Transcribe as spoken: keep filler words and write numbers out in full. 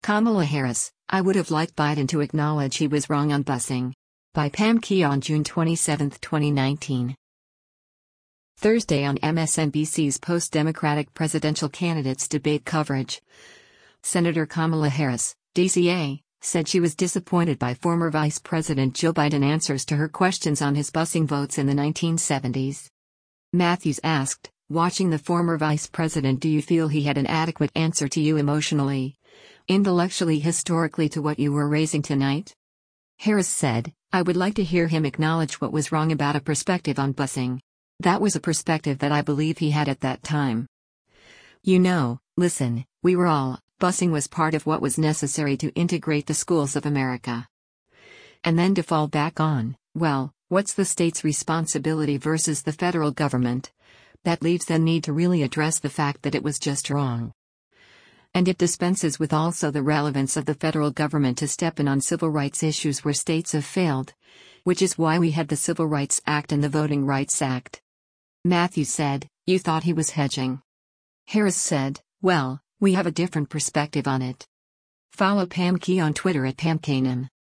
Kamala Harris, I would have liked Biden to acknowledge he was wrong on busing. By Pam Key on June twenty-seventh, twenty nineteen. Thursday on M S N B C's post-Democratic presidential candidates debate coverage. Senator Kamala Harris, D C A, said she was disappointed by former Vice President Joe Biden answers to her questions on his busing votes in the nineteen seventies. Matthews asked, watching the former vice president, do you feel he had an adequate answer to you emotionally, intellectually, historically to what you were raising tonight? Harris said, I would like to hear him acknowledge what was wrong about a perspective on busing. That was a perspective that I believe he had at that time. You know, listen, we were all, busing was part of what was necessary to integrate the schools of America. And then to fall back on, well, what's the state's responsibility versus the federal government? That leaves the need to really address the fact that it was just wrong. And it dispenses with also the relevance of the federal government to step in on civil rights issues where states have failed, which is why we had the Civil Rights Act and the Voting Rights Act. Matthews said, you thought he was hedging. Harris said, well, we have a different perspective on it. Follow Pam Key on Twitter at Pam Kanem.